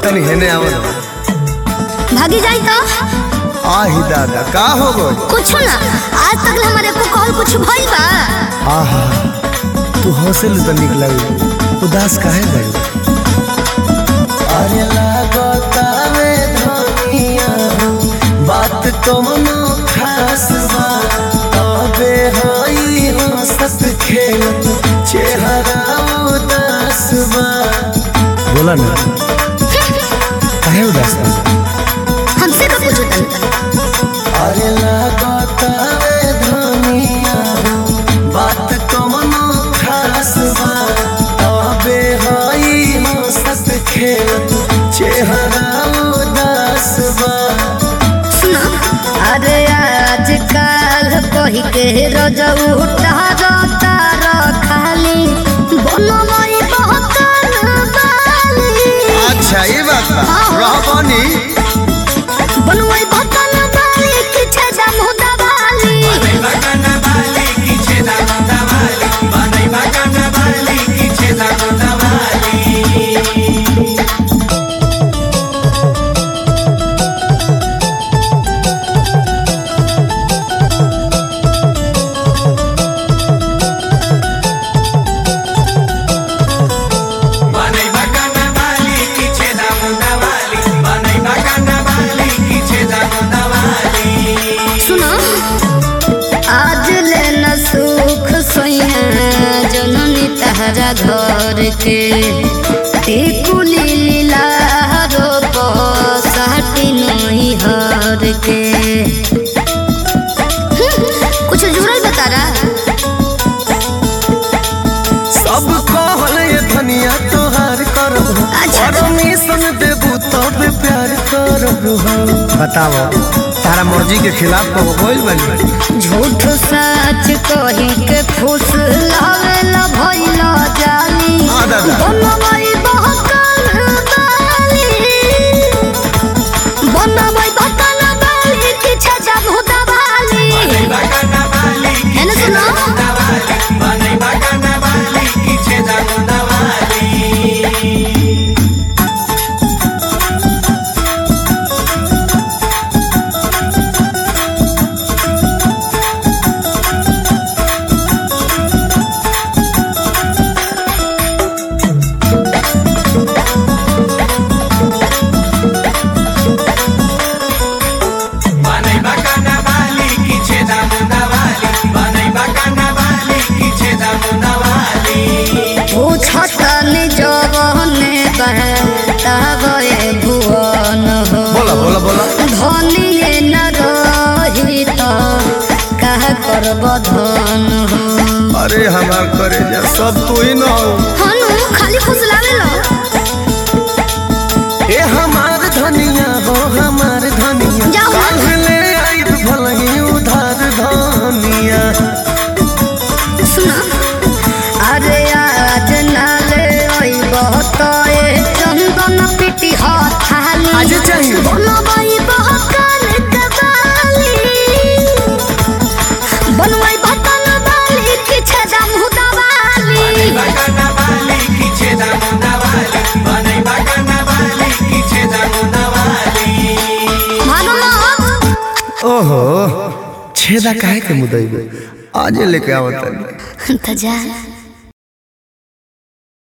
तनी हेने आवल भागी जाई तो आही दादा का हो गई कुछ ना आज तक हमारे को कॉल कुछ भइल बा। आहा तू हौसल तो निकला उदास काहे गई अरे लागता में धनिया बात कोनो खास बा तबे हई हंसत खेलत चेहरा उदास बा बोला ना काहे उदास बा हमसे तो पूछो तनी। अरे लागता में धनिया बात कोनो खास बा तबे हई हंसत खेलत चेहरा उदास बा सुनो अरे आजकल कही के रजऊ उठा खाली बनवाई बहुत बाली। अच्छा ये बात बा रहबनी बनवाई बहुत बाली कि छेदा मुदा बाली बगना बाली की छेदा मुदा बाली बनई बगना बाली की छेदा मुदा बाली घर के टिकुली लीला रोप साटी नहीं हर के कुछ जुड़ल बता रहा सब कहल ये धनिया तोहार करब परमिशन देबू तब प्यार करब बताओ तारा मर्जी के खिलाफ को बोल बनी झूठ सच कही के खुश लावेला भइला जाली बनवाई बहकल बाली बनवाई बहकल बाली कि छजा मुदा बाली बगना बाली है ना सुनो बनई बगना बाली की छेदा मुदा बाली बोला बोला बोला धनिए न रही तो कह करब धन हो अरे हमार करे जा सब तू ही न हो हनु खाली फुसलावे लो ए हमार धनिया हो हमार धनिया जाओ ना। काल्हे आई भलही उधार धनिया सुना अरे आज नाले ओई बहुत चंदन पिटी हाथाली आज चाहिए बनवाई बहकल कबाली बनवाई बहकल बाली कि छजा मुदा बाली बगना बाली की छेदा मुदा बाली बनई बगना बाली की छेदा मुदा बाली मानो मत ओहो छेदा काहे के मुदई आज लेके आवत तो जा